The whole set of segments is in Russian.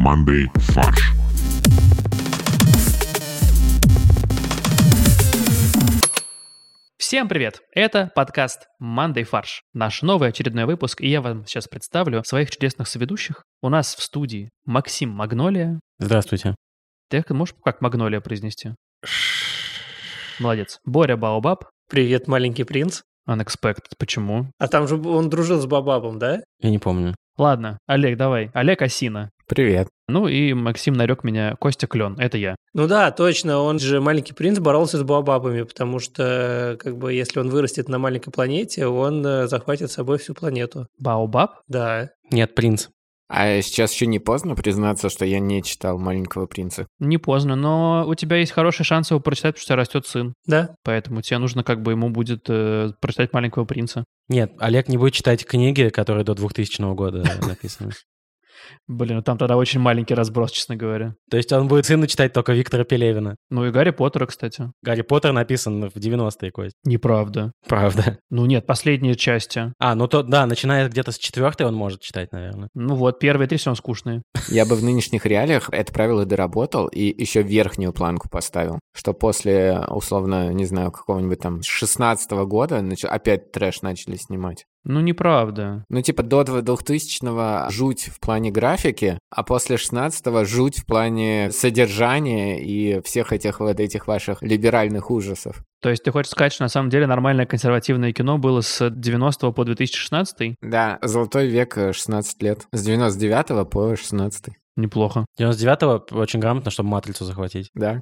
командой «Фарш». Всем привет! Это подкаст «Мандай фарш». Наш новый очередной выпуск, и я вам сейчас представлю своих чудесных соведущих. У нас в студии Максим Магнолия. Здравствуйте. Ты можешь как Магнолия произнести? Молодец. Боря Баобаб. Привет, маленький принц. Unexpected. Почему? А там же он дружил с Баобабом, да? Я не помню. Ладно, Олег, давай. Олег Осина. Привет. Ну и Максим нарек меня Костя Клен. Это я. Ну да, точно, он же, маленький принц, боролся с Баобабами, потому что, если он вырастет на маленькой планете, он захватит с собой всю планету. Баобаб? Да. Нет, принц. А сейчас еще не поздно признаться, что я не читал «Маленького принца»? Не поздно, но у тебя есть хороший шанс его прочитать, потому что у тебя растет сын. Да. Поэтому тебе нужно ему будет прочитать «Маленького принца». Нет, Олег не будет читать книги, которые до 2000 года написаны. Блин, там тогда очень маленький разброс, честно говоря. То есть он будет сыну читать только Виктора Пелевина. Ну и Гарри Поттера, кстати. Гарри Поттер написан в 90-е, Кость. Неправда. Правда. Ну нет, последние части. Начиная где-то с 4-й он может читать, наверное. Ну вот, первые 3 все равно скучные. Я бы в нынешних реалиях это правило доработал и еще верхнюю планку поставил, что после, условно, не знаю, какого-нибудь там 16-го года опять трэш начали снимать. Ну, неправда. Ну, типа до 2000-го жуть в плане графики, а после 16-го жуть в плане содержания и всех этих ваших либеральных ужасов. То есть ты хочешь сказать, что на самом деле нормальное консервативное кино было с 90 по 2016? Да, золотой век 16 лет. С 99 по 16. Неплохо. 99-го очень грамотно, чтобы «Матрицу» захватить. Да.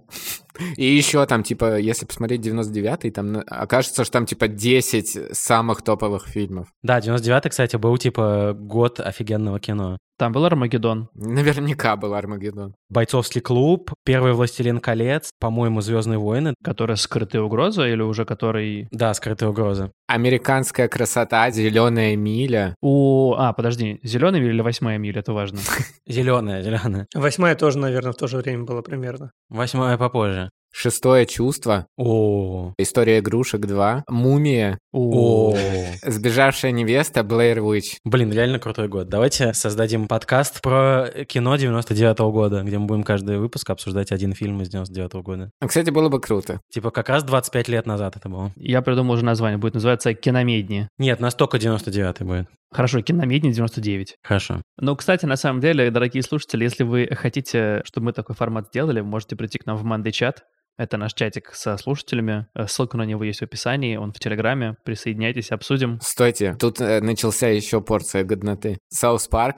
И еще там, типа, если посмотреть 99-й, там окажется, что там, типа, 10 самых топовых фильмов. Да, 99-й, кстати, был, типа, год офигенного кино. Там был «Армагеддон». Наверняка был «Армагеддон». «Бойцовский клуб», «Первый властелин колец», по-моему, «Звездные войны». Которая «Скрытая угроза» или уже который... Да, «Скрытая угроза». «Американская красота», «Зеленая миля». Подожди, «Зеленая миля» или «Восьмая миля»? Это важно. Зеленая. 8-я тоже, наверное, в то же время была примерно. 8-я попозже. «Шестое чувство». О. «История игрушек 2». «Мумия». О. «Сбежавшая невеста», «Блэйр Уитч». Блин, реально крутой год. Давайте создадим подкаст про кино 99-го года, где мы будем каждый выпуск обсуждать один фильм из 99-го года. Кстати, было бы круто. Типа как раз 25 лет назад это было. Я придумал уже название. Будет называться «Киномедни». Нет, настолько 99-й будет. Хорошо, «Киномедни» 99. Хорошо. Ну, кстати, на самом деле, дорогие слушатели, если вы хотите, чтобы мы такой формат сделали, можете прийти к нам в Monday чат. Это наш чатик со слушателями. Ссылка на него есть в описании, он в Телеграме. Присоединяйтесь, обсудим. Стойте, тут начался еще порция годноты. Саус Парк.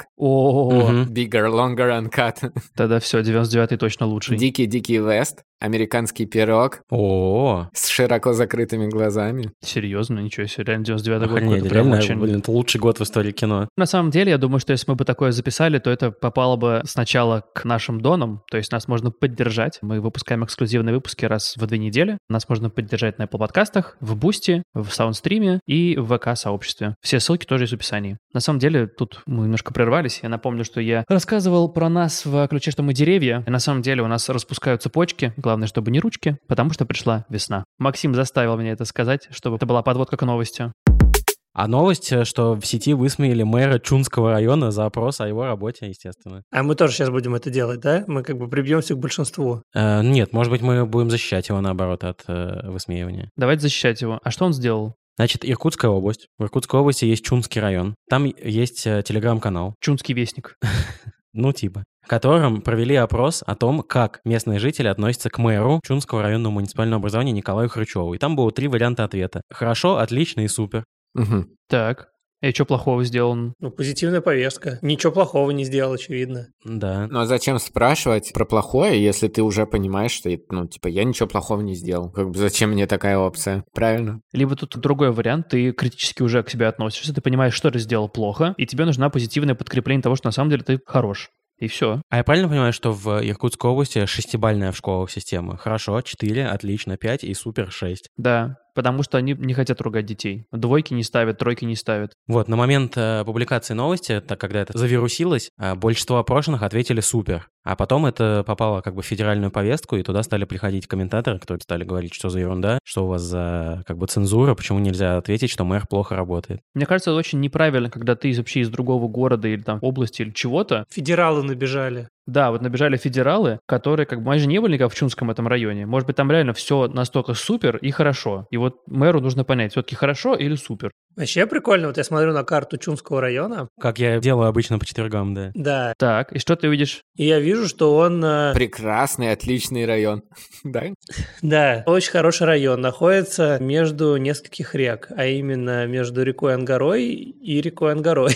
О, Bigger, Longer, Uncut. тогда все, 99-й точно лучший. Дикий Вест. Американский пирог. О, с широко закрытыми глазами. Серьезно, ничего себе, реально 99-й год. охренеть, Это прям реально, очень... блин, это лучший год в истории кино. На самом деле, я думаю, что если мы бы такое записали, то это попало бы сначала к нашим донам, то есть нас можно поддержать. Мы выпускаем эксклюзивные выпуски раз в 2 недели. Нас можно поддержать на Apple подкастах, в Бусти, в Саундстриме и в ВК-сообществе. Все ссылки тоже есть в описании. На самом деле, тут мы немножко прервались. Я напомню, что я рассказывал про нас в ключе, что мы деревья. И на самом деле у нас распускаются почки. Главное, чтобы не ручки, потому что пришла весна. Максим заставил меня это сказать, чтобы это была подводка к новости. А новость, что в сети высмеяли мэра Чунского района за опрос о его работе, естественно. А мы тоже сейчас будем это делать, да? Мы прибьемся к большинству. Нет, может быть, мы будем защищать его, наоборот, от высмеивания. Давайте защищать его. А что он сделал? Значит, Иркутская область. В Иркутской области есть Чунский район. Там есть телеграм-канал. Чунский вестник. Ну, типа. В котором провели опрос о том, как местные жители относятся к мэру Чунского районного муниципального образования Николаю Хрычеву. И там было 3 варианта ответа. Хорошо, отлично и супер. Угу. Так. И что плохого сделал? Ну, позитивная повестка. Ничего плохого не сделал, очевидно. Да. Ну а зачем спрашивать про плохое, если ты уже понимаешь, что, я ничего плохого не сделал. Зачем мне такая опция? Правильно? Либо тут другой вариант, ты критически уже к себе относишься, ты понимаешь, что ты сделал плохо, и тебе нужна позитивное подкрепление того, что на самом деле ты хорош. И все. А я правильно понимаю, что в Иркутской области 6-бальная в школах система? Хорошо, 4, отлично, 5 и супер 6. Да, потому что они не хотят ругать детей. 2 не ставят, 3 не ставят. Вот, на момент публикации новости, когда это завирусилось, большинство опрошенных ответили супер. А потом это попало как бы в федеральную повестку, и туда стали приходить комментаторы, которые стали говорить, что за ерунда, что у вас за как бы цензура, почему нельзя ответить, что мэр плохо работает. Мне кажется, это очень неправильно, когда ты вообще из другого города или там области или чего-то. Федералы набежали. Да, вот набежали федералы, которые как бы, они же не были никак в Чунском этом районе. Может быть, там реально все настолько супер и хорошо. И вот мэру нужно понять, все-таки хорошо или супер. Вообще прикольно. Вот я смотрю на карту Чунского района. Как я делаю обычно по четвергам, да. Да. Так, и что ты видишь? И я вижу, что он... Прекрасный, отличный район. Да? Да, очень хороший район. Находится между нескольких рек, а именно между рекой Ангарой и рекой Ангарой.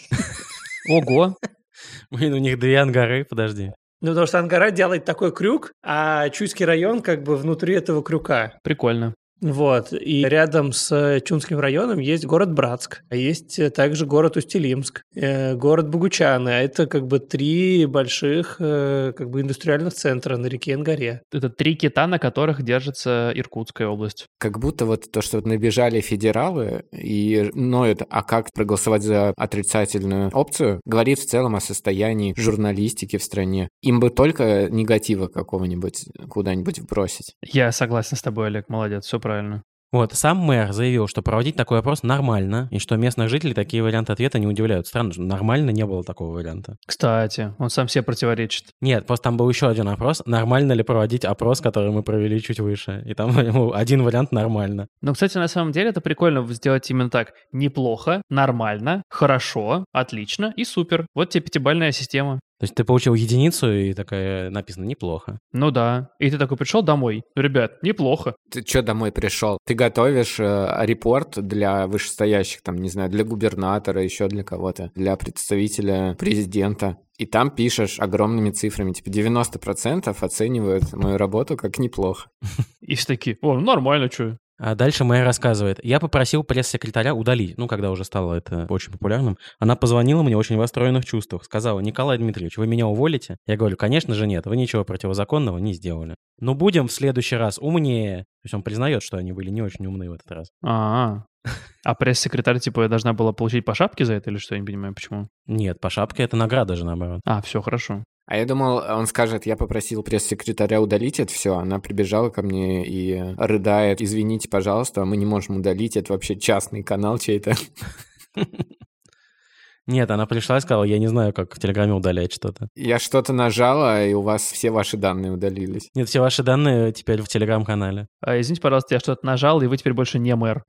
Ого! Блин, у них 2 ангары, подожди. Ну, потому что Ангара делает такой крюк, а Чуйский район как бы внутри этого крюка. Прикольно. Вот. И рядом с Чунским районом есть город Братск, а есть также город Усть-Илимск, город Богучаны. А это как бы 3 больших как бы индустриальных центра на реке Ангаре. Это 3 кита, на которых держится Иркутская область. Как будто вот то, что вот набежали федералы и ноют, а как проголосовать за отрицательную опцию, говорит в целом о состоянии журналистики в стране. Им бы только негатива какого-нибудь куда-нибудь вбросить. Я согласен с тобой, Олег, молодец, все правильно. Вот, сам мэр заявил, что проводить такой опрос нормально, и что местных жителей такие варианты ответа не удивляют. Странно, что нормально не было такого варианта. Кстати, он сам себе противоречит. Нет, просто там был еще один опрос. Нормально ли проводить опрос, который мы провели чуть выше? И там один вариант нормально. Но, кстати, на самом деле это прикольно сделать именно так. Неплохо, нормально, хорошо, отлично и супер. Вот тебе 5-бальная система. То есть ты получил единицу, и такая написано «неплохо». Ну да. И ты такой пришел домой. Ребят, неплохо. Ты что домой пришел? Ты готовишь репорт для вышестоящих, там, не знаю, для губернатора, еще для кого-то, для представителя президента. И там пишешь огромными цифрами, типа 90% оценивают мою работу как неплохо. И все такие, о, ну нормально, что. А дальше мэр рассказывает. Я попросил пресс-секретаря удалить, когда уже стало это очень популярным. Она позвонила мне очень в расстроенных чувствах. Сказала: Николай Дмитриевич, вы меня уволите? Я говорю: конечно же нет, вы ничего противозаконного не сделали. Но будем в следующий раз умнее. То есть он признает, что они были не очень умные в этот раз. А пресс-секретарь, типа, должна была получить по шапке за это или что? Я не понимаю, почему. Нет, по шапке это награда же, наоборот. Все хорошо. А я думал, он скажет: я попросил пресс-секретаря удалить это все. Она прибежала ко мне и рыдает: извините, пожалуйста, мы не можем удалить, это вообще частный канал чей-то. Нет, она пришла и сказала: я не знаю, как в Телеграме удалять что-то. Я что-то нажала, и у вас все ваши данные удалились. Нет, все ваши данные теперь в Телеграм-канале. Извините, пожалуйста, я что-то нажал, и вы теперь больше не мэр.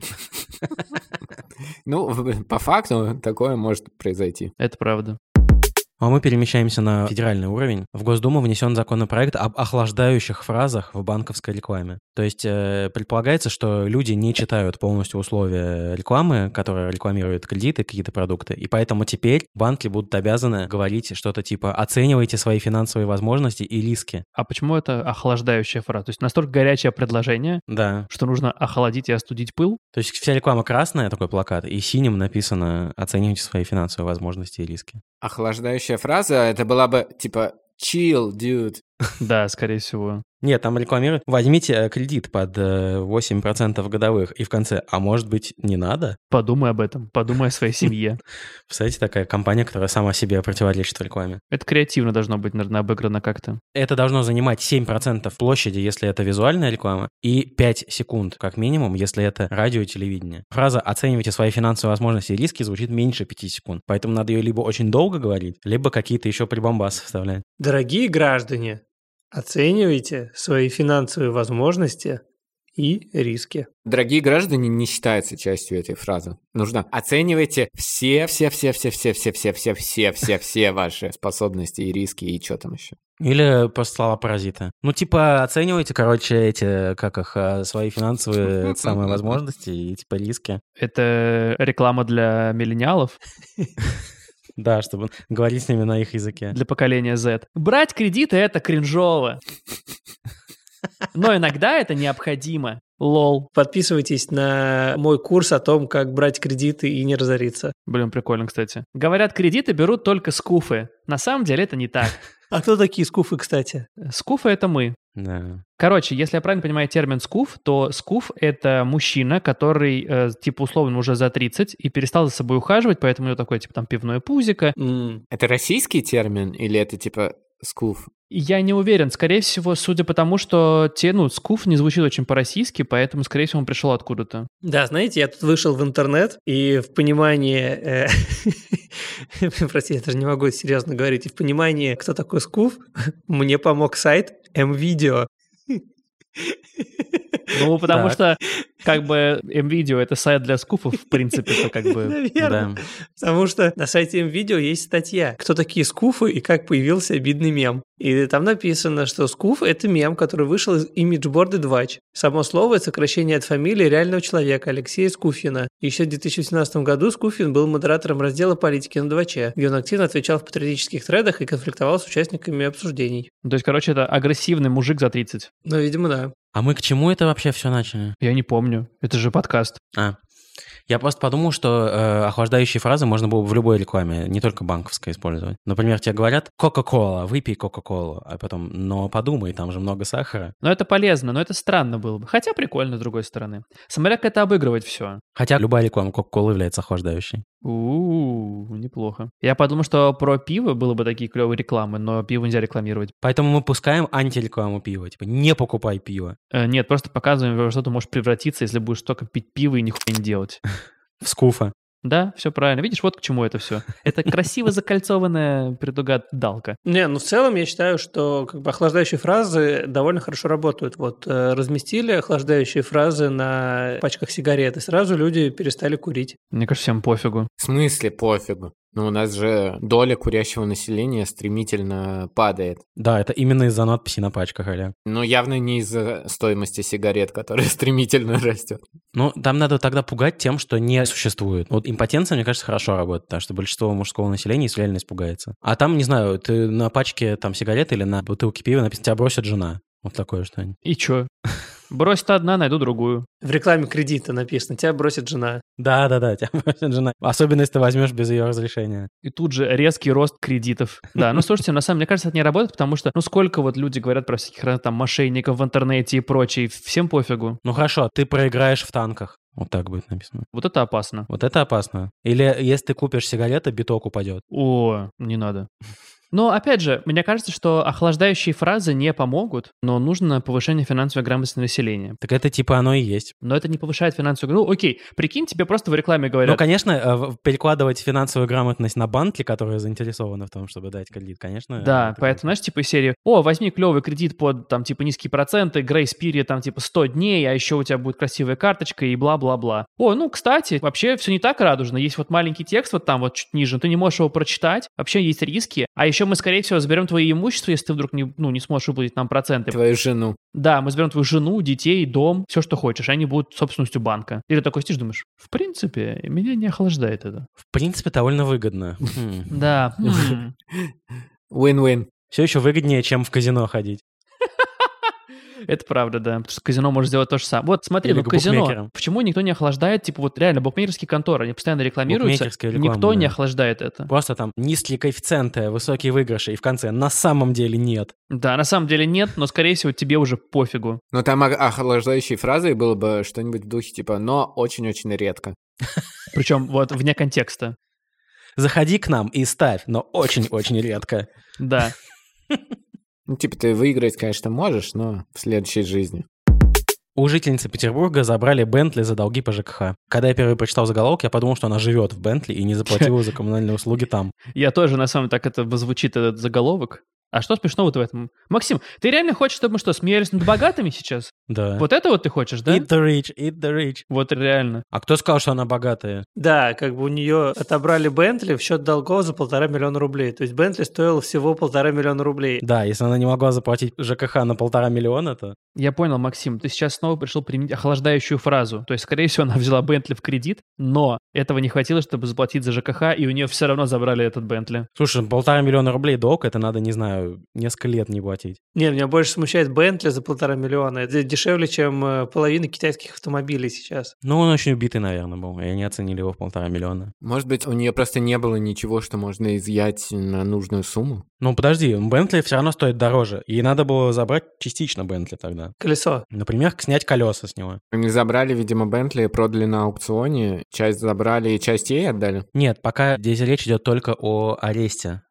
Ну, по факту такое может произойти. Это правда. А мы перемещаемся на федеральный уровень. В Госдуму внесен законопроект об охлаждающих фразах в банковской рекламе. То есть предполагается, что люди не читают полностью условия рекламы, которая рекламирует кредиты, какие-то продукты, и поэтому теперь банки будут обязаны говорить что-то типа «оценивайте свои финансовые возможности и риски». А почему это охлаждающая фраза? То есть настолько горячее предложение, Да. что нужно охладить и остудить пыл? То есть вся реклама красная, такой плакат, и синим написано «оценивайте свои финансовые возможности и риски». Охлаждающая фраза, это была бы типа «chill, dude». Да, скорее всего. Нет, там рекламируют: возьмите кредит под 8% годовых, и в конце: а может быть, не надо? Подумай об этом, подумай о своей семье. Представляете, такая компания, которая сама себе противоречит в рекламе. Это креативно должно быть, наверное, обыграно как-то. Это должно занимать 7% площади, если это визуальная реклама, и 5 секунд, как минимум, если это радио и телевидение. Фраза «оценивайте свои финансовые возможности и риски» звучит меньше 5 секунд, поэтому надо ее либо очень долго говорить, либо какие-то еще прибамбасы вставлять. Дорогие граждане, оценивайте свои финансовые возможности и риски. Дорогие граждане не считается частью этой фразы. Нужно оценивайте все ваши способности и риски, и что там еще. Или просто слова паразита. Оценивайте, свои финансовые самые возможности и риски. Это реклама для миллениалов? Да, чтобы говорить с ними на их языке. Для поколения Z. Брать кредиты — это кринжово. Но иногда это необходимо. Лол. Подписывайтесь на мой курс о том, как брать кредиты и не разориться. Блин, прикольно, кстати. Говорят, кредиты берут только скуфы. На самом деле это не так. А кто такие скуфы, кстати? Скуфы — это мы. Да. Короче, если я правильно понимаю термин скуф, то скуф — это мужчина, который, условно, уже за 30 и перестал за собой ухаживать, поэтому у него такое, пивное пузико. Это российский термин или это, скуф? Я не уверен. Скорее всего, судя по тому, что скуф не звучит очень по-российски, поэтому, скорее всего, он пришел откуда-то. Да, знаете, я тут вышел в интернет, и в понимании... Простите, я даже не могу серьезно говорить. И в понимании, кто такой скуф, мне помог сайт MVideo. Ну, потому что, как бы, MVideo — это сайт для скуфов, в принципе, то как бы... Наверное. Да. Потому что на сайте MVideo есть статья, кто такие скуфы и как появился обидный мем. И там написано, что скуф — это мем, который вышел из имиджборда Двач. Само слово — это сокращение от фамилии реального человека Алексея Скуфина. Еще в 2018 году Скуфин был модератором раздела политики на Дваче, где он активно отвечал в патриотических тредах и конфликтовал с участниками обсуждений. То есть, короче, это агрессивный мужик за 30. Ну, видимо, да. А мы к чему это вообще все начали? Я не помню. Это же подкаст. Я просто подумал, что охлаждающие фразы можно было бы в любой рекламе, не только банковской, использовать. Например, тебе говорят «Кока-кола», выпей Кока-колу, а потом «но подумай, там же много сахара». Но это полезно, но это странно было бы. Хотя прикольно, с другой стороны. Смотря как это обыгрывать все. Хотя любая реклама Кока-колы является охлаждающей. Неплохо. Я подумал, что про пиво было бы такие клевые рекламы, но пиво нельзя рекламировать. Поэтому мы пускаем антирекламу пива. Типа, не покупай пиво. Нет, просто показываем, во что ты можешь превратиться, если будешь только пить пиво и нихуя не делать. В скуфа. Да, все правильно. Видишь, вот к чему это все. Это красиво закольцованная предугадалка. Не, ну в целом я считаю, что как бы охлаждающие фразы довольно хорошо работают. Вот разместили охлаждающие фразы на пачках сигарет, и сразу люди перестали курить. Мне кажется, всем пофигу. В смысле пофигу? Ну, у нас же доля курящего населения стремительно падает. Да, это именно из-за надписи на пачках, Олег. Но явно не из-за стоимости сигарет, которая стремительно растет. Ну, там надо тогда пугать тем, что не существует. Вот импотенция, мне кажется, хорошо работает, потому что большинство мужского населения реально испугается. А там, не знаю, ты на пачке там сигарет или на бутылке пива написано «тебя бросит жена». Вот такое что-нибудь. И чё? Брось-то одна, найду другую. В рекламе кредита написано «тебя бросит жена». Да, тебя бросит жена. Особенно, если ты возьмешь без ее разрешения. И тут же резкий рост кредитов. Да, ну слушайте, на самом деле, мне кажется, это не работает, потому что, сколько вот люди говорят про всяких там мошенников в интернете и прочее, всем пофигу. Ну хорошо, ты проиграешь в танках. Вот так будет написано. Вот это опасно. Вот это опасно. Или если ты купишь сигареты, биток упадет. О, не надо. Но, опять же, мне кажется, что охлаждающие фразы не помогут, но нужно повышение финансовой грамотности населения. Так это типа оно и есть. Но это не повышает финансовую грамотность. Ну, окей, прикинь, тебе просто в рекламе говорят... Ну, конечно, перекладывать финансовую грамотность на банки, которые заинтересованы в том, чтобы дать кредит, конечно. Да, поэтому, знаешь, типа из серии, возьми клевый кредит под, там, типа, низкие проценты, грейс период, там, типа, 100 дней, а еще у тебя будет красивая карточка и бла-бла-бла. Кстати, вообще все не так радужно. Есть вот маленький текст вот там вот чуть ниже, ты не можешь его прочитать, вообще есть риски, а еще мы, скорее всего, заберем твое имущество, если ты вдруг не сможешь выплатить нам проценты. Твою жену. Да, мы заберем твою жену, детей, дом, все, что хочешь. Они будут собственностью банка. И ты такой сидишь, думаешь, в принципе, меня не охлаждает это. В принципе, довольно выгодно. Да. Win-win. Все еще выгоднее, чем в казино ходить. Это правда, да. Потому что казино может сделать то же самое. Вот смотри, казино. Почему никто не охлаждает? Типа вот реально букмекерские конторы, они постоянно рекламируются. Никто не охлаждает это. Просто там низкие коэффициенты, высокие выигрыши, и в конце на самом деле нет. Да, на самом деле нет, но, скорее всего, тебе уже пофигу. Но там охлаждающей фразой было бы что-нибудь в духе типа «но очень-очень редко». Причем вот вне контекста. Заходи к нам и ставь, но очень-очень редко. Да. Ну, типа, ты выиграть, конечно, можешь, но в следующей жизни. У жительницы Петербурга забрали Бентли за долги по ЖКХ. Когда я первый прочитал заголовок, я подумал, что она живет в Бентли и не заплатила за коммунальные услуги там. Я тоже, на самом деле, так это звучит, этот заголовок. А что смешного-то в этом? Максим, ты реально хочешь, чтобы мы что, смеялись над богатыми сейчас? Да. Вот это вот ты хочешь, да? Eat the rich. Вот реально. А кто сказал, что она богатая? Да, как бы у нее отобрали Бентли в счет долгов за 1,5 миллиона рублей. То есть Бентли стоил всего 1,5 миллиона рублей. Да, если она не могла заплатить ЖКХ на 1,5 миллиона, то... Я понял, Максим, ты сейчас снова пришел применить охлаждающую фразу. То есть, скорее всего, она взяла Бентли в кредит, но этого не хватило, чтобы заплатить за ЖКХ, и у нее все равно забрали этот Бентли. Слушай, 1,5 миллиона рублей долг, это надо, не знаю, несколько лет не платить. Нет, меня больше смущает Бентли за 1,5 миллиона. Это дешевле, чем половина китайских автомобилей сейчас. Ну, он очень убитый, наверное, был, и они оценили его в 1,5 миллиона. Может быть, у нее просто не было ничего, что можно изъять на нужную сумму? Ну, подожди, Бентли все равно стоит дороже. Ей надо было забрать частично Бентли тогда. Колесо. Например, снять колеса с него. Они забрали, видимо, Бентли, продали на аукционе. Часть забрали и часть ей отдали? Нет, пока здесь речь идет только о аресте.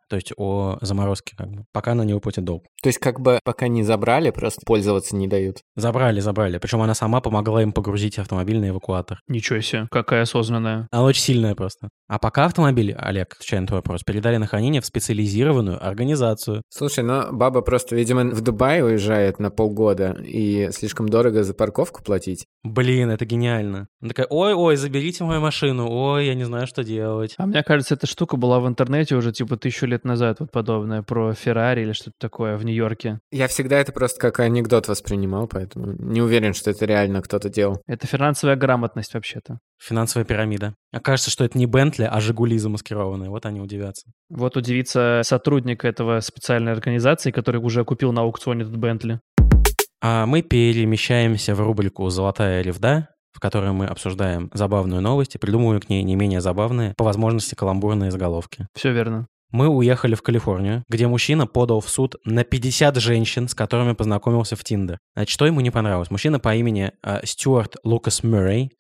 То есть о заморозке как бы, пока она не выплатит долг. То есть как бы пока не забрали, просто пользоваться не дают. Забрали. Причем она сама помогла им погрузить автомобиль на эвакуатор. Ничего себе, какая осознанная. Она очень сильная просто. А пока автомобиль, Олег, отвечая на твой вопрос, передали на хранение в специализированную организацию. Слушай, ну баба просто, видимо, в Дубай уезжает на полгода, и слишком дорого за парковку платить. Блин, это гениально. Она такая, ой, заберите мою машину, ой, я не знаю, что делать. А мне кажется, эта штука была в интернете уже типа 1000 лет назад, вот подобное, про Феррари или что-то такое в Нью-Йорке. Я всегда это просто как анекдот воспринимал, поэтому не уверен, что это реально кто-то делал. Это финансовая грамотность вообще-то. Финансовая пирамида. Окажется, что это не Бентли, а Жигули замаскированные. Вот они удивятся. Вот удивится сотрудник этого специальной организации, который уже купил на аукционе этот Бентли. А мы перемещаемся в рубрику «Золотая ревда», в которой мы обсуждаем забавную новость и придумываем к ней не менее забавные, по возможности каламбурные заголовки. Все верно. Мы уехали в Калифорнию, где мужчина подал в суд на 50 женщин, с которыми познакомился в Тиндер. Значит, что ему не понравилось? Мужчина по имени Стюарт Лукас Мюррей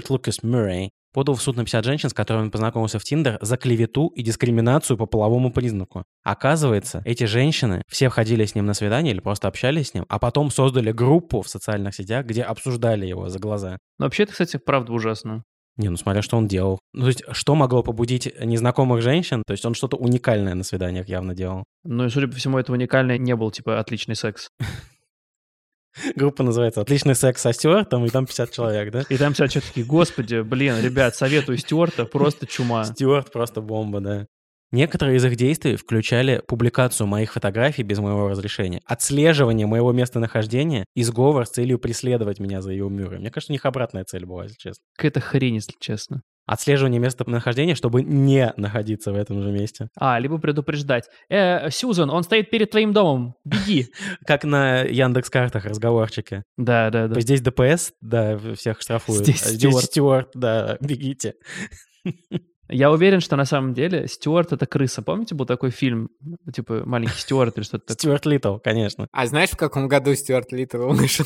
подал в суд на 50 женщин, с которыми он познакомился в Тиндер, за клевету и дискриминацию по половому признаку. Оказывается, эти женщины все входили с ним на свидание или просто общались с ним, а потом создали группу в социальных сетях, где обсуждали его за глаза. Но вообще это, кстати, правда ужасно. Не, ну смотря, что он делал. Ну, то есть, что могло побудить незнакомых женщин? То есть, он что-то уникальное на свиданиях явно делал. Ну и, судя по всему, это уникальное не был, типа, отличный секс. Группа называется «Отличный секс со Стюартом», и там 50 человек, да? И там все такие, господи, блин, ребят, советую Стюарта, просто чума. Стюарт просто бомба, да. Некоторые из их действий включали публикацию моих фотографий без моего разрешения, отслеживание моего местонахождения и сговор с целью преследовать меня, заявил Мюррей. Мне кажется, у них обратная цель была, если честно. Какая-то хрень, если честно. Отслеживание местонахождения, чтобы не находиться в этом же месте. Либо предупреждать. Сьюзан, он стоит перед твоим домом, беги. Как на Яндекс.Картах разговорчики. Да. Здесь ДПС, да, всех штрафуют. Здесь Стюарт, да, бегите. Я уверен, что на самом деле Стюарт — это крыса. Помните, был такой фильм, типа «Маленький Стюарт» или что-то такое? Стюарт Литтл, конечно. А знаешь, в каком году Стюарт Литтл вышел?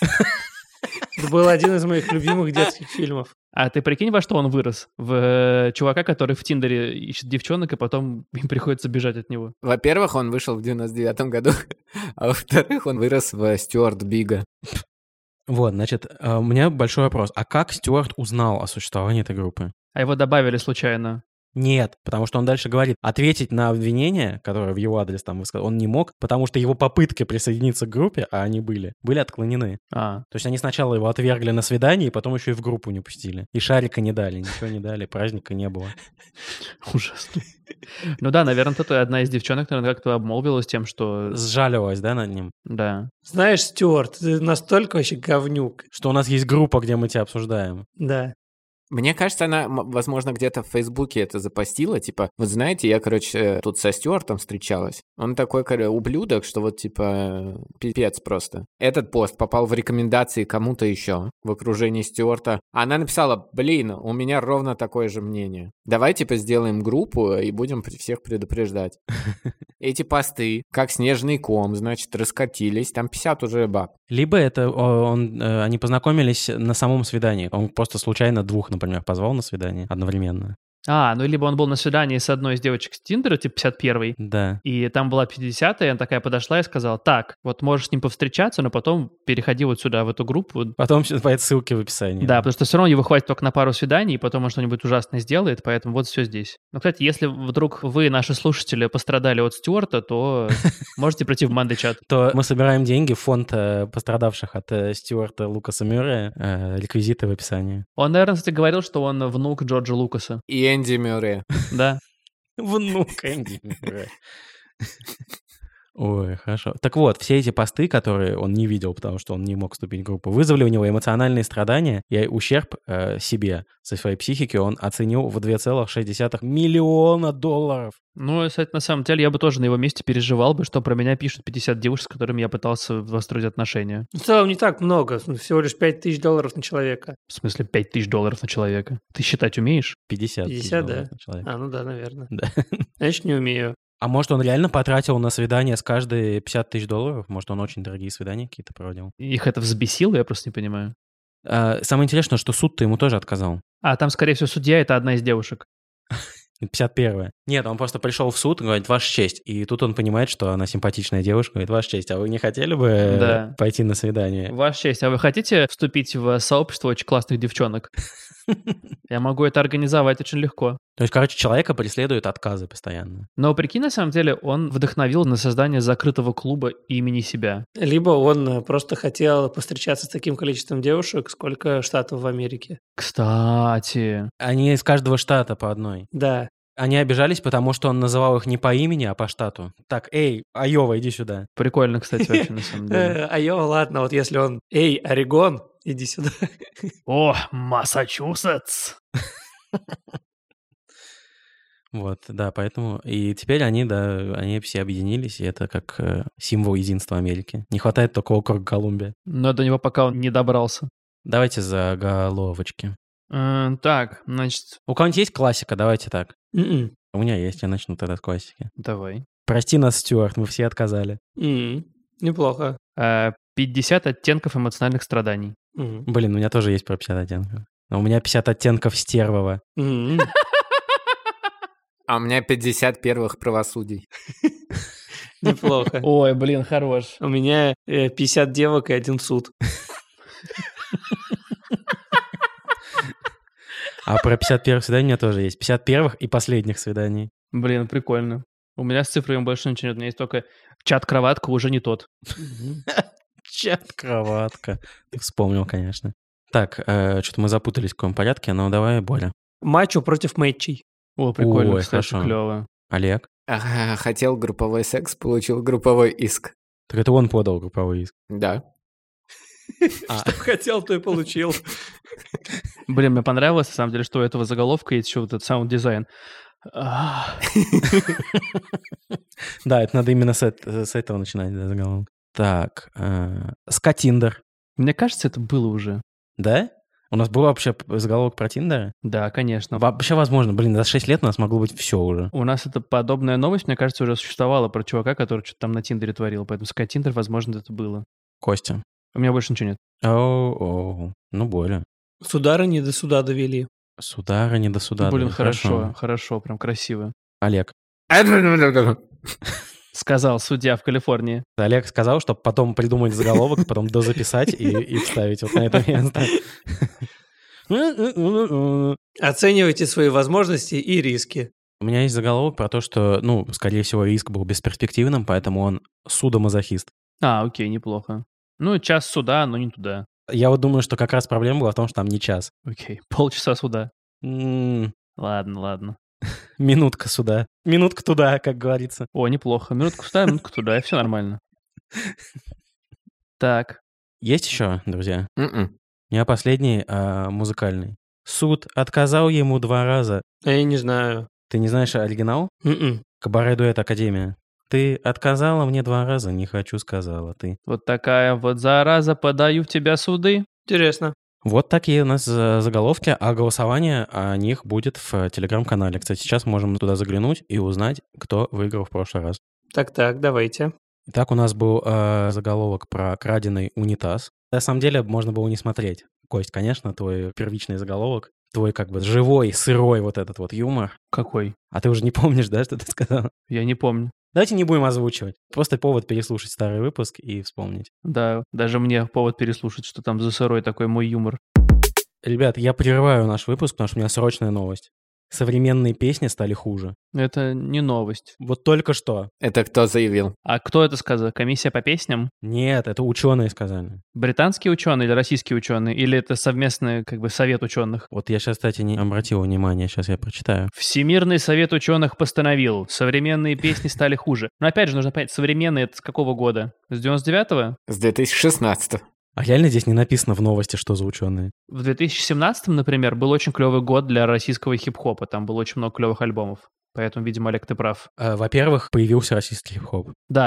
Это был один из моих любимых детских фильмов. А ты прикинь, во что он вырос? В чувака, который в Тиндере ищет девчонок, и потом им приходится бежать от него. Во-первых, он вышел в 99-м году, а во-вторых, он вырос в Стюарт Бига. Вот, значит, у меня большой вопрос. А как Стюарт узнал о существовании этой группы? А его добавили случайно. Нет, потому что он дальше говорит, ответить на обвинения, которые в его адрес там высказал, он не мог, потому что его попытки присоединиться к группе, а они были отклонены. То есть они сначала его отвергли на свидании, и потом еще и в группу не пустили. И шарика не дали, ничего не дали, праздника не было. Ужасно. Ну да, наверное, это одна из девчонок, наверное, как-то обмолвилась тем, что... Сжалилась, да, над ним? Да. Знаешь, Стюарт, ты настолько вообще говнюк. Что у нас есть группа, где мы тебя обсуждаем. Да. Мне кажется, она, возможно, где-то в Фейсбуке это запостила, типа, вот знаете, я, короче, тут со Стюартом встречалась. Он такой, ублюдок, что вот, типа, пипец просто. Этот пост попал в рекомендации кому-то еще в окружении Стюарта. Она написала, блин, у меня ровно такое же мнение. Давай, типа, сделаем группу и будем всех предупреждать. Эти посты, как снежный ком, значит, раскатились, там 50 уже баб. Либо это они познакомились на самом свидании. Он просто случайно двух, например, позвал на свидание одновременно. Ну либо он был на свидании с одной из девочек с Тиндера, типа 51-й, да. И там была 50-я, и она такая подошла и сказала, так, вот можешь с ним повстречаться, но потом переходи вот сюда, в эту группу. Потом по ссылке в описании. Да, потому что все равно его хватит только на пару свиданий, и потом он что-нибудь ужасное сделает, поэтому вот все здесь. Ну, кстати, если вдруг вы, наши слушатели, пострадали от Стюарта, то можете прийти в Monday Chat. То мы собираем деньги в фонд пострадавших от Стюарта Лукаса Мюррея, реквизиты в описании. Он, наверное, кстати, говорил, что он внук Джорджа Лукаса. И Энди Мюррея. Да. Внук Энди Мюррея. Ой, хорошо. Так вот, все эти посты, которые он не видел, потому что он не мог вступить в группу, вызвали у него эмоциональные страдания и ущерб себе, со своей психики он оценил в $2,6 миллиона. Ну, кстати, на самом деле, я бы тоже на его месте переживал бы, что про меня пишут 50 девушек, с которыми я пытался выстроить отношения. В целом не так много, всего лишь $5000 на человека. В смысле, $5000 на человека? Ты считать умеешь? 50 50, да. на человека. Ну да, наверное. Да. Значит, не умею. А может, он реально потратил на свидание с каждой $50 000? Может, он очень дорогие свидания какие-то проводил? Их это взбесило, я просто не понимаю. Самое интересное, что суд-то ему тоже отказал. Там, скорее всего, судья — это одна из девушек. 51-е. Нет, он просто пришел в суд, говорит, ваша честь. И тут он понимает, что она симпатичная девушка, говорит, ваша честь, а вы не хотели бы Да. пойти на свидание? Ваша честь, а вы хотите вступить в сообщество очень классных девчонок? Я могу это организовать очень легко. То есть, короче, человека преследуют отказы постоянно. Но прикинь, на самом деле, он вдохновил на создание закрытого клуба имени себя. Либо он просто хотел повстречаться с таким количеством девушек, сколько штатов в Америке. Кстати. Они из каждого штата по одной. Да. Они обижались, потому что он называл их не по имени, а по штату. Так, эй, Айова, иди сюда. Прикольно, кстати, вообще, на самом деле. Ладно, вот если он, эй, Орегон, иди сюда. О, Массачусетс! Вот, да, поэтому... И теперь они, да, они все объединились, и это как символ единства Америки. Не хватает только округа Колумбия. Но до него пока он не добрался. Давайте заголовочки. Так, значит, У кого-нибудь есть классика? Давайте так. М-м. У меня есть, я начну тогда с классики. давай. Прости нас, Стюарт, мы все отказали. Неплохо. 50 оттенков эмоциональных страданий. Блин, у меня тоже есть про 50 оттенков. Но у меня 50 оттенков стервого. А у меня 50 первых правосудий. Неплохо. Ой, блин, хорош. У меня 50 девок и 1 суд. А про 51 свиданий у меня тоже есть. 50 первых и последних свиданий. Блин, прикольно. У меня с цифрами больше ничего нет. У меня есть только чат-кроватка уже не тот. Чат-кроватка. Ты вспомнил, конечно. Так, что-то мы запутались в каком порядке, но давай, Боря. Мачо против мэтчей. О, прикольно, Ой, кстати, хорошо. клево. Олег. Хотел групповой секс, получил групповой иск. Так это он подал групповой иск. Да. Что хотел, то и получил. Блин, мне понравилось, на самом деле, что у этого заголовка есть еще вот этот саунд-дизайн. Да, это надо именно с этого начинать, да, заголовок. Так, Скатиндер. Мне кажется, это было уже. Да? У нас был вообще заголовок про Тиндер? Да, конечно. Вообще возможно. Блин, за 6 лет у нас могло быть все уже. У нас эта подобная новость, мне кажется, уже существовала про чувака, который что-то там на Тиндере творил. Поэтому Скатиндер, возможно, это было. Костя. У меня больше ничего нет. Оу, ну, Боря. Сударыни до суда довели. Судары до суда. Блин, да, хорошо, прям красиво. Олег. Сказал судья в Калифорнии. Олег сказал, чтобы потом придумать заголовок, потом дозаписать и вставить вот на это место. Оценивайте свои возможности и риски. У меня есть заголовок про то, что, ну, скорее всего, риск был бесперспективным, поэтому он судомазохист. Окей, неплохо. Ну, час суда, но не туда. Я вот думаю, что как раз проблема была в том, что там не час. Окей, полчаса суда. М, Ладно. Минутка суда. Минутка туда, как говорится. О, неплохо. Минутку сюда, минутку туда, и все нормально. Так. Есть еще, друзья? Мгм. У меня последний музыкальный. Суд отказал ему 2 раза. Я не знаю. Ты не знаешь оригинал? М-м. Кабаре дуэт Академия. Ты отказала мне 2 раза, не хочу, сказала ты. Вот такая вот зараза, подаю в тебя суды. Интересно. Вот такие у нас заголовки, а голосование о них будет в Телеграм-канале. Кстати, сейчас можем туда заглянуть и узнать, кто выиграл в прошлый раз. Так, давайте. Итак, у нас был заголовок про краденый унитаз. На самом деле, можно было не смотреть. Кость, конечно, твой первичный заголовок, твой как бы живой, сырой вот этот вот юмор. Какой? А ты уже не помнишь, да, что ты сказал? Я не помню. Давайте не будем озвучивать. Просто повод переслушать старый выпуск и вспомнить. Да, даже мне повод переслушать, что там за сырой такой мой юмор. Ребят, я прерываю наш выпуск, потому что у меня срочная новость. Современные песни стали хуже. Это не новость. Вот только что. Это кто заявил? А кто это сказал? Комиссия по песням? Нет, это ученые сказали. Британские ученые или российские ученые? Или это совместный, как бы, совет ученых? Вот я сейчас, кстати, не обратил внимания, сейчас я прочитаю. Всемирный совет ученых постановил, современные песни стали хуже. Но опять же, нужно понять, современные это с какого года? С 99-го? С 2016. А реально здесь не написано в новости, что за ученые? В 2017-м, например, был очень клевый год для российского хип-хопа. Там было очень много клевых альбомов. Поэтому, видимо, Олег, ты прав. Во-первых, появился российский хип-хоп. Да.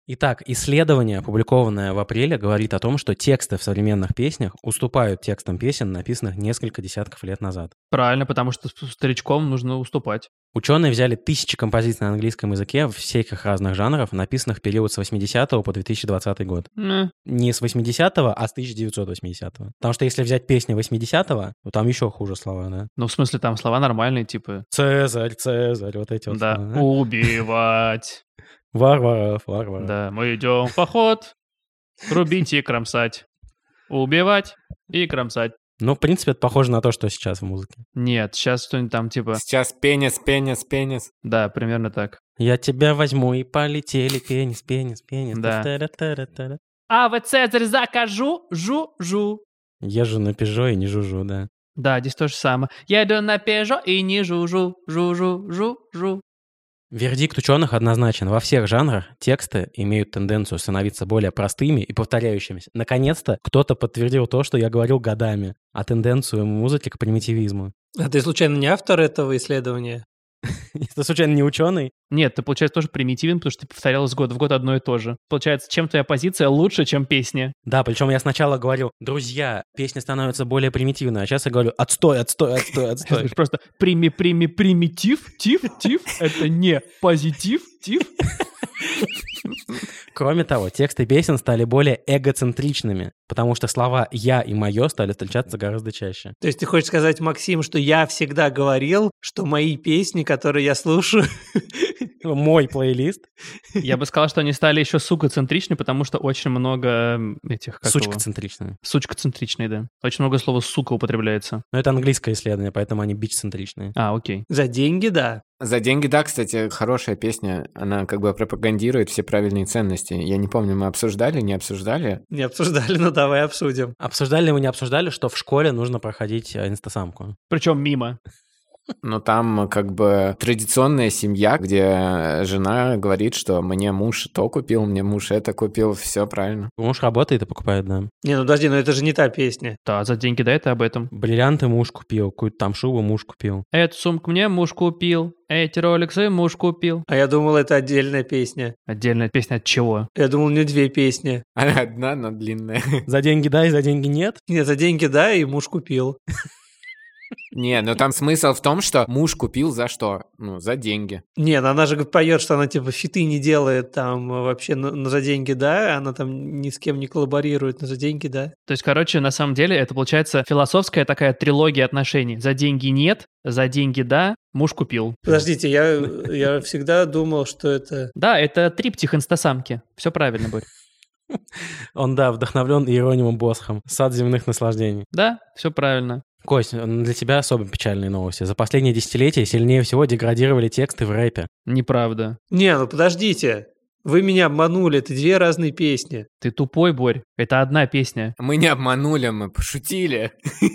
Итак, исследование, опубликованное в апреле, говорит о том, что тексты в современных песнях уступают текстам песен, написанных несколько десятков лет назад. Правильно, потому что старичком нужно уступать. Ученые взяли 1000 композиций на английском языке всяких разных жанров, написанных в период с 80 по 2020 год. Не с 80-го, а с 1980-го. Потому что если взять песни 80-го, то там еще хуже слова, да? Ну, в смысле, там слова нормальные, типа... Цезарь, Цезарь, вот эти вот Да, слова. Да? убивать. Варваров, варваров. Да, мы идем в поход, рубить и кромсать. Убивать и кромсать. Ну, в принципе, это похоже на то, что сейчас в музыке. Нет, сейчас что-нибудь там типа... Сейчас пенис, пенис, пенис. Да, примерно так. Я тебя возьму и полетели, пенис, пенис, пенис. Да. Та-та-та-та-та. А в Цезарь закажу, жу-жу. Езжу на Пежо и не жужжу, да. Да, здесь то же самое. Еду на Пежо и не жужу, жужу, жу-жу. Вердикт ученых однозначен. Во всех жанрах тексты имеют тенденцию становиться более простыми и повторяющимися. Наконец-то кто-то подтвердил то, что я говорил годами, а тенденцию музыки к примитивизму. А ты случайно не автор этого исследования? Это случайно не ученый? Нет, ты, получается, тоже примитивен, потому что ты повторял из года в год одно и то же. Получается, чем твоя позиция лучше, чем песня. Да, причем я сначала говорил, друзья, песня становится более примитивной, а сейчас я говорю, отстой, отстой, отстой, отстой. Просто примитив, тиф, это не позитив, тиф. Кроме того, тексты песен стали более эгоцентричными, потому что слова «я» и «моё» стали встречаться гораздо чаще. То есть ты хочешь сказать, Максим, что я всегда говорил, что мои песни, которые я слушаю... Мой плейлист. Я бы сказал, что они стали еще сукоцентричны, потому что очень много этих... Сучкоцентричными. Сучкоцентричные, да. Очень много слова «сука» употребляется. Но это английское исследование, поэтому они бич-центричные. А, окей. За деньги, да. За деньги, да, кстати, хорошая песня. Она как бы пропагандирует все правильные ценности. Я не помню, мы обсуждали, не обсуждали? Не обсуждали, но давай обсудим. Обсуждали ли мы, не обсуждали, что в школе нужно проходить инстасамку? Причем мимо. Но там как бы традиционная семья, где жена говорит, что мне муж то купил, мне муж это купил, все правильно. Муж работает и покупает, да. Не, ну подожди, но это же не та песня. Да, за деньги, да, это об этом. Бриллианты муж купил, какую-то там шубу муж купил. Эту сумку мне муж купил, эти роликсы муж купил. А я думал, это отдельная песня. Отдельная песня от чего? Я думал, не две песни. Она одна, но длинная. За деньги да и за деньги нет? Нет, за деньги, да, и муж купил. Не, ну там смысл в том, что муж купил за что? Ну, за деньги. Не, ну она же поет, что она типа фиты не делает там вообще, но за деньги, да, она там ни с кем не коллаборирует, но за деньги, да. То есть, короче, на самом деле это получается философская такая трилогия отношений. За деньги нет, за деньги да, муж купил. Подождите, я всегда думал, что это... Да, это триптих инстасамки. Все правильно будет. Он, да, вдохновлен Иеронимом Босхом. Сад земных наслаждений. Да, все правильно. Кость, для тебя особо печальные новости. За последние десятилетия сильнее всего деградировали тексты в рэпе. Неправда. Не, ну подождите. Вы меня обманули, это две разные песни. Ты тупой, Борь. Это одна песня. Мы не обманули, мы пошутили.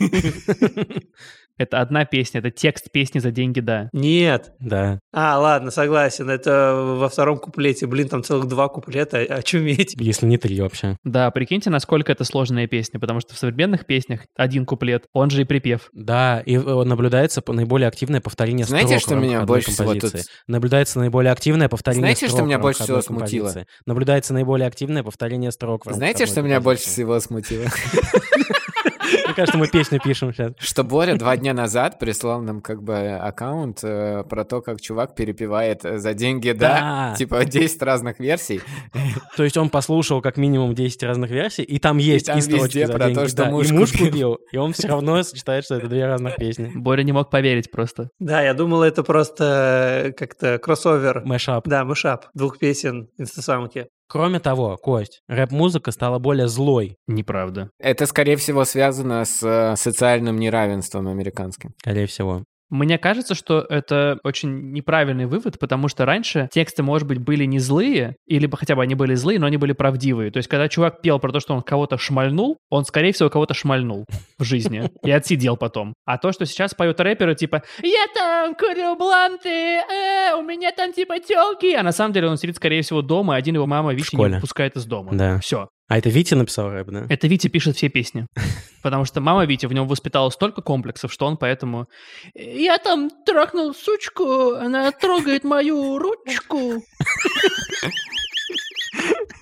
Это одна песня. Это текст песни за деньги, да. Нет. Да. А, ладно, согласен. Это во втором куплете. Блин, там целых 2 куплета. Очуметь. Если не 3 вообще. Да, прикиньте, насколько это сложная песня, потому что в современных песнях один куплет, он же и припев. Да, и наблюдается наиболее активное повторение строк. Знаете, что в рамках меня одной больше всего композиции. тут... Наблюдается наиболее активное повторение Знаете, строк что меня в рамках больше всего одной смутило? композиции. Наблюдается наиболее активное повторение строк в рамках Знаете, одной что меня больше композиции. всего смутило? Мне кажется, мы песню пишем сейчас. Что Боря 2 дня назад прислал нам как бы аккаунт про то, как чувак перепевает за деньги, да, типа 10 разных версий. То есть он послушал как минимум 10 разных версий, и там есть там и строчки везде за про деньги, то, что да, муж и муж купил. купил, и он все равно считает, что это 2 разных песни. Боря не мог поверить просто. Да, я думал, это просто как-то кроссовер. Мэшап. Да, мышап 2 песен инстасамки. Кроме того, Кость, рэп-музыка стала более злой, Неправда. Это, скорее всего, связано с социальным неравенством американским. скорее всего. Мне кажется, что это очень неправильный вывод, потому что раньше тексты, может быть, были не злые, или хотя бы они были злые, но они были правдивые. То есть, когда чувак пел про то, что он кого-то шмальнул, он, скорее всего, кого-то шмальнул в жизни и отсидел потом. А то, что сейчас поют рэперы, типа «Я там курю бланты, у меня там типа тёлки», а на самом деле он сидит, скорее всего, дома, и один его мама Витя не школе. выпускает из дома. Да. Все. А это Витя написал рэп, да? Это Витя пишет все песни. Потому что мама Витя в нем воспитала столько комплексов, что он поэтому... Я там трахнул сучку, она трогает мою ручку.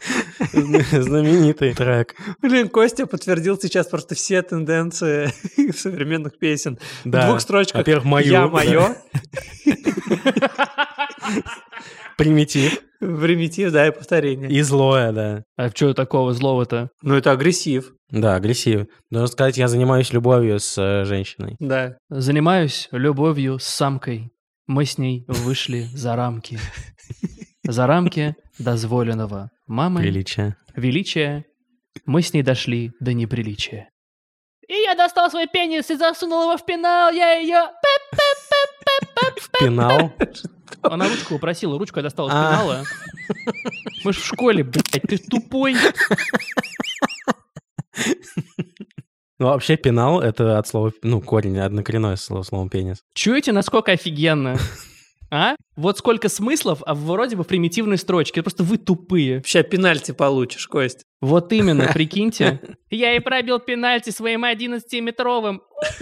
Знаменитый трек. Блин, Костя подтвердил сейчас просто все тенденции современных песен. Да. В 2 строчках. Во-первых, мою. Я мое. Примитив. Примитив, да, и повторение. И злое, да. А что такого злого-то? Ну, это агрессив. Да, агрессив. Должен сказать, я занимаюсь любовью с женщиной. Да. Занимаюсь любовью с самкой. Мы с ней вышли за рамки. За рамки дозволенного мамой. Приличие. Величия. Мы с ней дошли до неприличия. И я достал свой пенис и засунул его в пенал. Я ее... В пенал? Она ручку попросила, ручку я достал из пенала. Мы ж в школе, блядь, ты тупой. Ну, вообще, пенал — это от слова... Ну, корень, однокоренное словом пенис. Чуете, насколько офигенно? А? Вот сколько смыслов, а вроде бы примитивной строчки. Просто вы тупые. Вообще пенальти получишь, Кость. Вот именно, прикиньте. Я и пробил пенальти своим 11-метровым.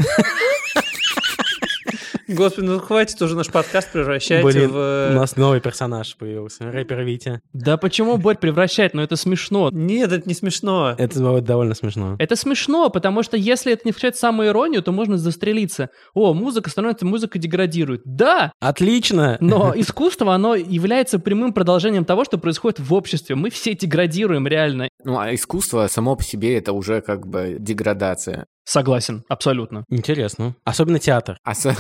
Господи, ну хватит уже наш подкаст превращать Блин, в... у нас новый персонаж появился. Рэпер Витя. Да почему, Борь, превращать? Ну это смешно. Нет, это не смешно. Это довольно смешно. Это смешно, потому что если это не включать самоиронию, то можно застрелиться. О, музыка становится, музыка деградирует. Да, Отлично! но искусство, оно является прямым продолжением того, что происходит в обществе. Мы все деградируем реально. Ну, а искусство само по себе это уже как бы деградация. Согласен, абсолютно. Интересно. Особенно театр.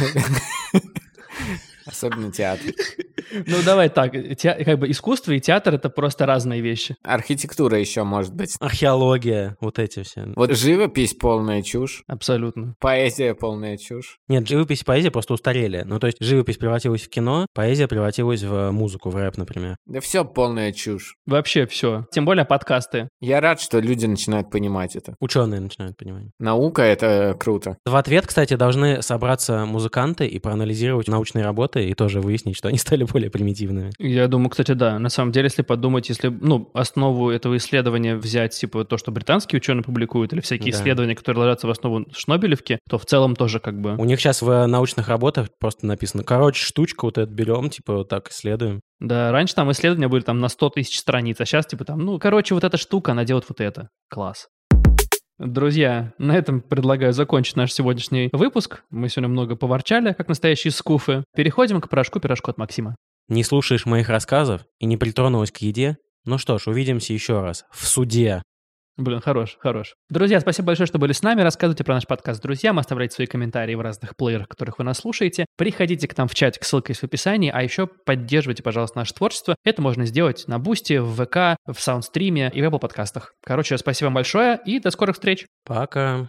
Особенно театр. Ну давай так, как бы искусство и театр — это просто разные вещи. Архитектура еще может быть. Археология, вот эти все. Вот живопись полная чушь, Абсолютно. поэзия полная чушь. Нет, живопись и поэзия просто устарели. Ну, то есть живопись превратилась в кино, поэзия превратилась в музыку, в рэп, например. Да все полная чушь. Вообще все. Тем более подкасты. Я рад, что люди начинают понимать это. Ученые начинают понимать. Наука — это круто. В ответ, кстати, должны собраться музыканты и проанализировать научные работы и тоже выяснить, что они стали более примитивными. Я думаю, кстати, да. На самом деле, если подумать, если, основу этого исследования взять, типа, то, что британские ученые публикуют, или всякие исследования, которые ложатся в основу Шнобелевки, то в целом тоже как бы... У них сейчас в научных работах просто написано, короче, штучка вот эту берем, типа, вот так исследуем. Да, раньше там исследования были там на 100 тысяч страниц, а сейчас, типа, там, вот эта штука, она делает вот это. Класс. Друзья, на этом предлагаю закончить наш сегодняшний выпуск. Мы сегодня много поворчали, как настоящие скуфы. Переходим к пирожку от Максима. Не слушаешь моих рассказов и не притронулась к еде? Ну что ж, увидимся еще раз в суде. Блин, хорош. Друзья, спасибо большое, что были с нами. Рассказывайте про наш подкаст друзьям, оставляйте свои комментарии в разных плеерах, в которых вы нас слушаете. Приходите к нам в чатик, ссылка есть в описании, а еще поддерживайте, пожалуйста, наше творчество. Это можно сделать на Бусти, в ВК, в Саундстриме и в Apple подкастах. Короче, спасибо вам большое и до скорых встреч. Пока.